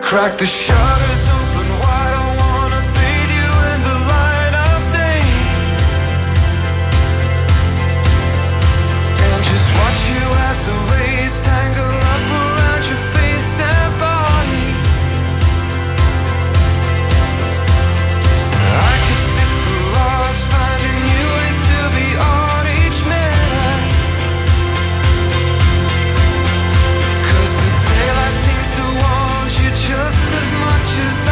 Crack the shutters open wide, I wanna bathe you in the light of day, and just watch you as the rays tangle up around your face and body. I could sit for hours finding new ways to be on each minute, 'cause the daylight seems to want you just as much as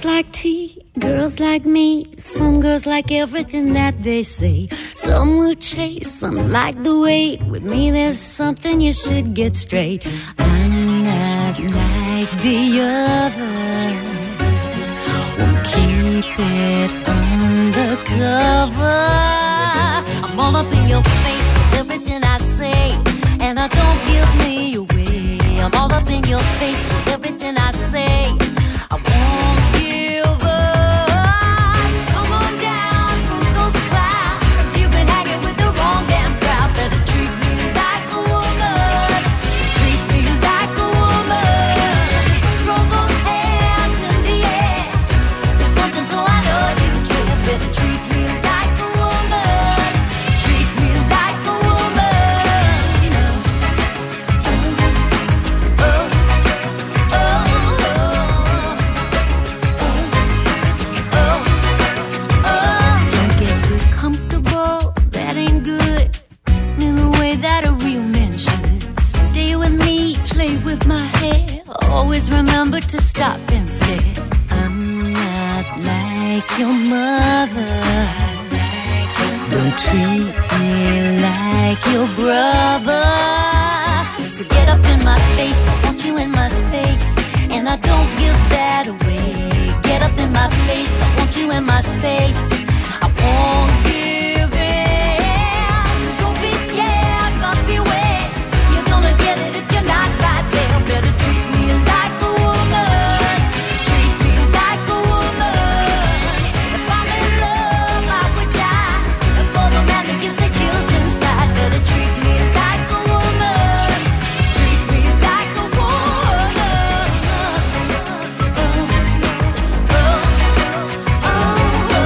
Girls like tea, girls like me. Some girls like everything that they say. Some will chase, some like the wait. With me there's something you should get straight. I'm not like the others. Won't keep it undercover. I'm all up in your face with everything I say, and I don't give me away. I'm all up in your face with everything I say. I won't give up. Come on down from those clouds. You've been hanging with the wrong damn crowd. Better treat me like a woman. Treat me like a woman. Throw those hands in the air. Do something so I know you care. Better treat me like a woman. Treat me like a woman. Oh, oh, oh, oh, oh. Don't get too comfortable, that ain't good. Neither way that a real man should. Stay with me, play with my hair. Always remember to stop and stare. I'm not like your mother. Don't treat me like your brother. So get up in my face, I want you in my space, and I don't give that away. Get up in my face, I want you in my space. I won't give in. Don't be scared, but beware. You're gonna get it if you're not right there. Better treat me like a woman. Treat me like a woman. If I'm in love, I would die. And for the man that gives me chills inside, better treat me like a woman. Treat me like a woman. Oh, oh, oh, oh,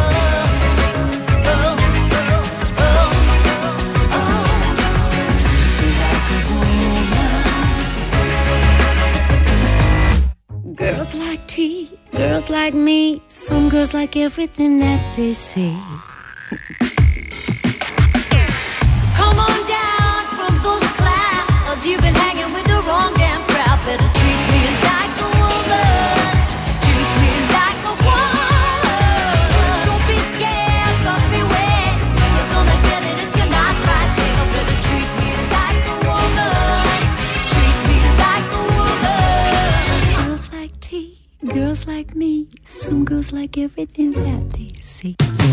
girls like tea, girls like me. Some girls like everything that they say. Come on down from those clouds. You've been hanging with the wrong damn crowd. Better treat me like a woman. Treat me like a woman. Don't be scared, but beware. You're gonna get it if you're not right there. Better treat me like a woman. Treat me like a woman. Girls like tea, girls like me. Some girls like everything that they see.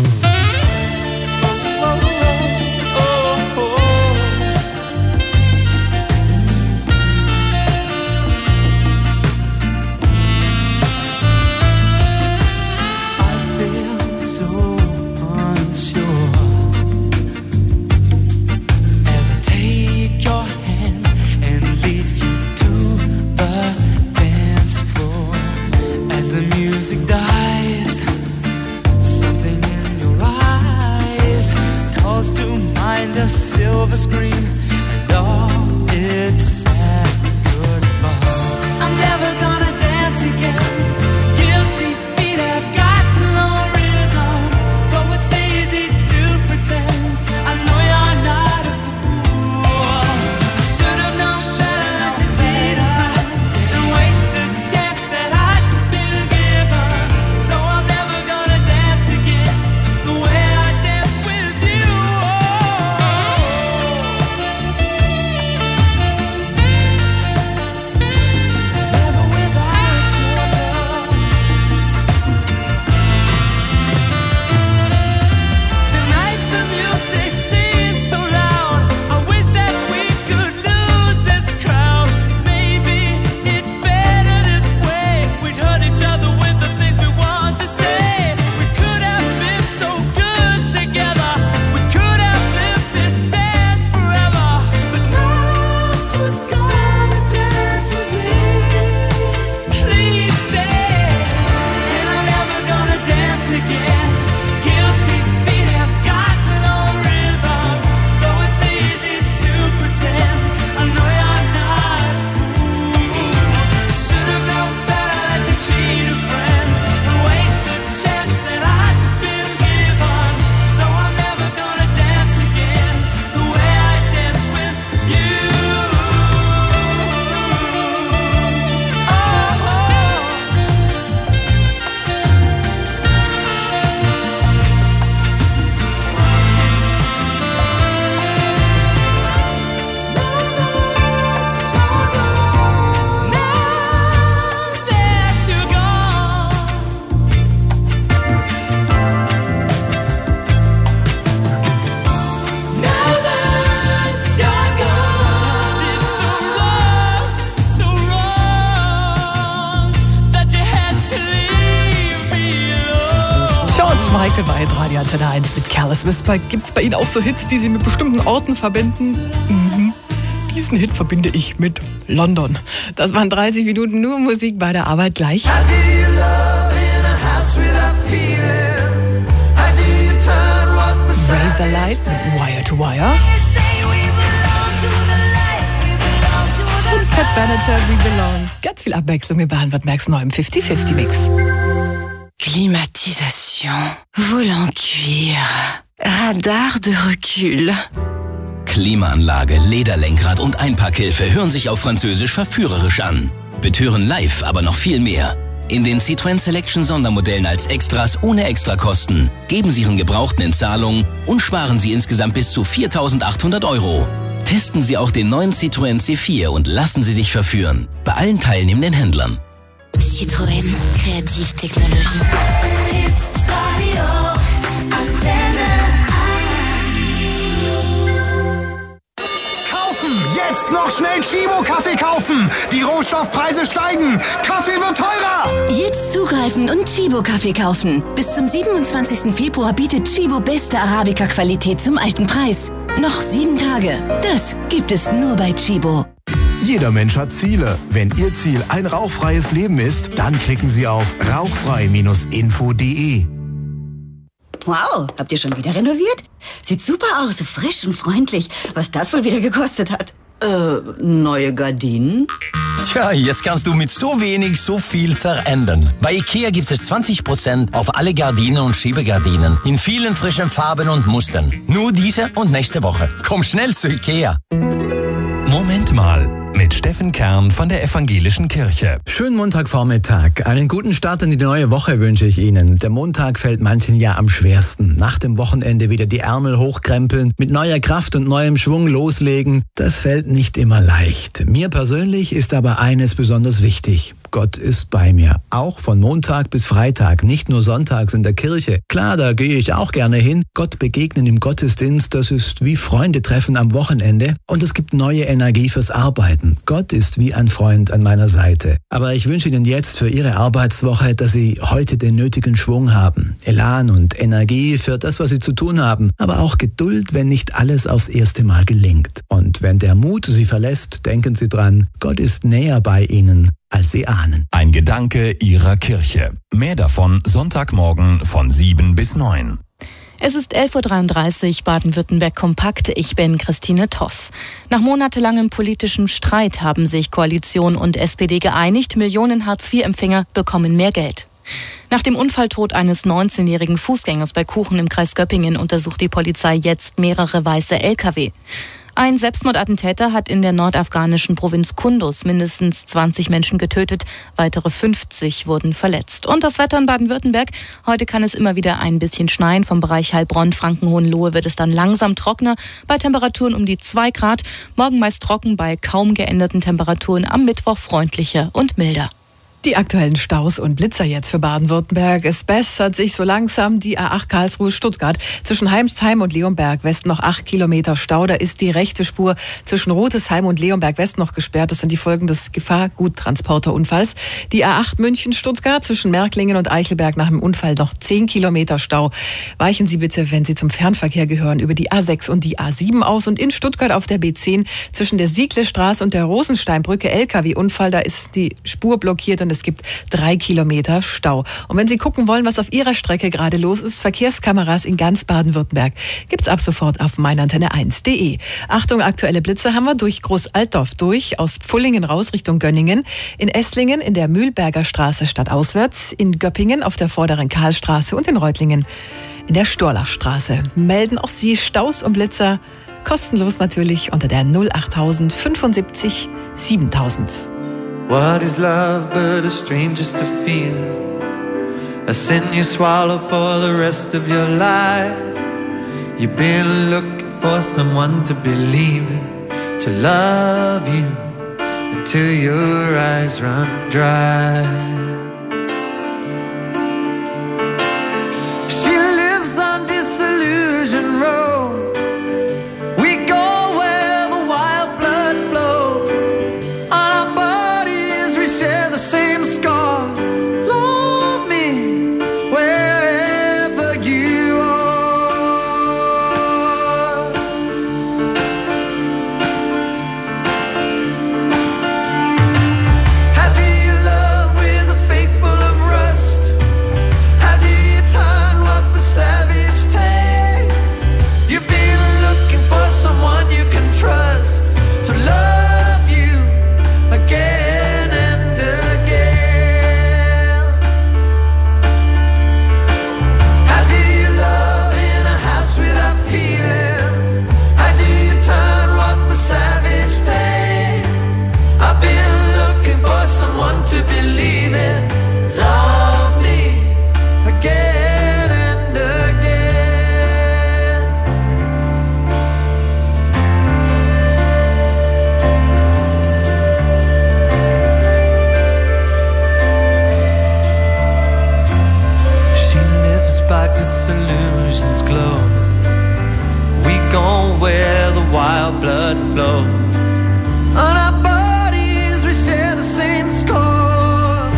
I feel so unsure as I take your hand and lead you to the dance floor. As the music dies, something in your eyes calls to mind a silver screen and all its sad goodbye. I'm never gonna dance again. Guilty feet have got no rhythm. Though it's easy to pretend, I know you're not a fool. I should have known better not to cheat and waste the chance that I'd been given. So I'm never gonna dance again the way I danced with you. Michael bei Radio Antenne 1 mit Careless Whisper. Gibt's bei Ihnen auch so Hits, die Sie mit bestimmten Orten verbinden? Mhm. Diesen Hit verbinde ich mit London. Das waren 30 Minuten nur Musik bei der Arbeit gleich. Razorlight mit Wire to Wire. Und Ted Benatar, We Belong. Ganz viel Abwechslung in Baden-Württembergs neuem 50-50-Mix. Climatisation, volant cuir, radar de recul. Klimaanlage, Lederlenkrad und Einpackhilfe hören sich auf Französisch verführerisch an. Betören live aber noch viel mehr. In den Citroën Selection Sondermodellen als Extras ohne Extrakosten. Geben Sie Ihren Gebrauchten in Zahlung und sparen Sie insgesamt bis zu 4.800 €. Testen Sie auch den neuen Citroën C4 und lassen Sie sich verführen. Bei allen teilnehmenden Händlern. Citroën, Kreativtechnologie. Jetzt noch schnell Chibo-Kaffee kaufen! Die Rohstoffpreise steigen! Kaffee wird teurer! Jetzt zugreifen und Chibo-Kaffee kaufen. Bis zum 27. Februar bietet Chibo beste Arabica-Qualität zum alten Preis. Noch 7 Tage. Das gibt es nur bei Chibo. Jeder Mensch hat Ziele. Wenn Ihr Ziel ein rauchfreies Leben ist, dann klicken Sie auf rauchfrei-info.de. Wow, habt ihr schon wieder renoviert? Sieht super aus, so frisch und freundlich. Was das wohl wieder gekostet hat? Neue Gardinen? Tja, jetzt kannst du mit so wenig so viel verändern. Bei IKEA gibt es 20% auf alle Gardinen und Schiebegardinen in vielen frischen Farben und Mustern. Nur diese und nächste Woche. Komm schnell zu IKEA. Moment mal, mit Steffen Kern von der Evangelischen Kirche. Schönen Montagvormittag. Einen guten Start in die neue Woche wünsche ich Ihnen. Der Montag fällt manchen ja am schwersten. Nach dem Wochenende wieder die Ärmel hochkrempeln, mit neuer Kraft und neuem Schwung loslegen. Das fällt nicht immer leicht. Mir persönlich ist aber eines besonders wichtig. Gott ist bei mir. Auch von Montag bis Freitag, nicht nur sonntags in der Kirche. Klar, da gehe ich auch gerne hin. Gott begegnen im Gottesdienst, das ist wie Freunde treffen am Wochenende. Und es gibt neue Energie fürs Arbeiten. Gott ist wie ein Freund an meiner Seite. Aber ich wünsche Ihnen jetzt für Ihre Arbeitswoche, dass Sie heute den nötigen Schwung haben. Elan und Energie für das, was Sie zu tun haben. Aber auch Geduld, wenn nicht alles aufs erste Mal gelingt. Und wenn der Mut Sie verlässt, denken Sie dran, Gott ist näher bei Ihnen, als Sie ahnen. Ein Gedanke Ihrer Kirche. Mehr davon Sonntagmorgen von 7 bis 9. Es ist 11.33 Uhr, Baden-Württemberg kompakt. Ich bin Christine Toss. Nach monatelangem politischem Streit haben sich Koalition und SPD geeinigt. Millionen Hartz-IV-Empfänger bekommen mehr Geld. Nach dem Unfalltod eines 19-jährigen Fußgängers bei Kuchen im Kreis Göppingen untersucht die Polizei jetzt mehrere weiße Lkw. Ein Selbstmordattentäter hat in der nordafghanischen Provinz Kunduz mindestens 20 Menschen getötet, weitere 50 wurden verletzt. Und das Wetter in Baden-Württemberg: Heute kann es immer wieder ein bisschen schneien. Vom Bereich Heilbronn, Franken-Hohenlohe wird es dann langsam trockener, bei Temperaturen um die 2 Grad. Morgen meist trocken, bei kaum geänderten Temperaturen, am Mittwoch freundlicher und milder. Die aktuellen Staus und Blitzer jetzt für Baden-Württemberg. Es bessert sich so langsam die A8 Karlsruhe-Stuttgart. Zwischen Heimsheim und Leonberg West noch 8 Kilometer Stau. Da ist die rechte Spur zwischen Rotesheim und Leonberg West noch gesperrt. Das sind die Folgen des Gefahrguttransporterunfalls. Die A8 München-Stuttgart zwischen Märklingen und Eichelberg nach dem Unfall noch 10 Kilometer Stau. Weichen Sie bitte, wenn Sie zum Fernverkehr gehören, über die A6 und die A7 aus. Und in Stuttgart auf der B10 zwischen der Sieglestraße und der Rosensteinbrücke LKW-Unfall. Da ist die Spur blockiert und es gibt 3 Kilometer Stau. Und wenn Sie gucken wollen, was auf Ihrer Strecke gerade los ist, Verkehrskameras in ganz Baden-Württemberg gibt's ab sofort auf meinantenne1.de. Achtung, aktuelle Blitze haben wir durch Großaltdorf durch, aus Pfullingen raus Richtung Gönningen, in Esslingen in der Mühlberger Straße stadtauswärts, in Göppingen auf der vorderen Karlstraße und in Reutlingen in der Storlachstraße. Melden auch Sie Staus und Blitzer kostenlos natürlich unter der 08000 75 7000. What is love but a strangest of feelings? A sin you swallow for the rest of your life. You've been looking for someone to believe in, to love you until your eyes run dry. She lives on Disillusion Road. We go where the wild blood flows. On our bodies we share the same scar. Love me wherever you clothes. On our bodies we share the same score.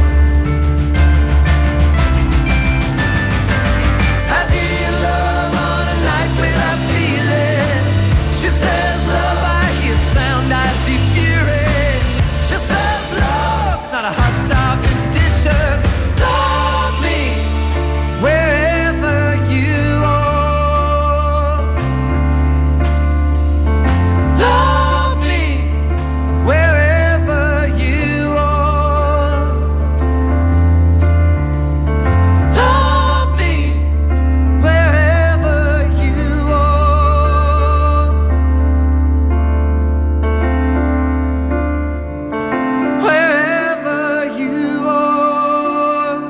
How do you love on a night without feelings? She says love, I hear sound, I see fury. She says love's not a hostile condition. Love me wherever you are. Love me wherever you are. Love me wherever you are. Wherever you are.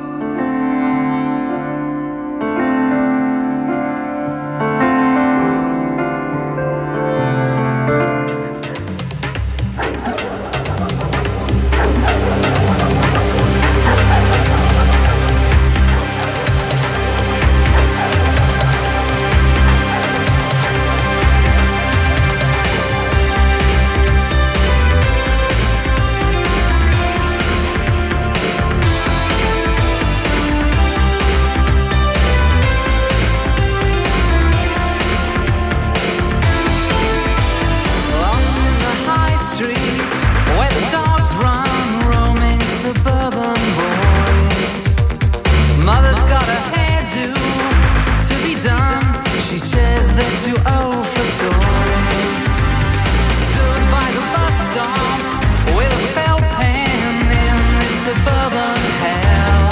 Lost in the high street where the dogs run, roaming suburban boys. Mother's got a hairdo to be done. She says they're too old for toys. Stood by the bus stop with a felt pen in this suburban hell.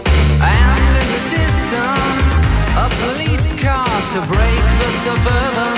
And in the distance, a police car to break the suburban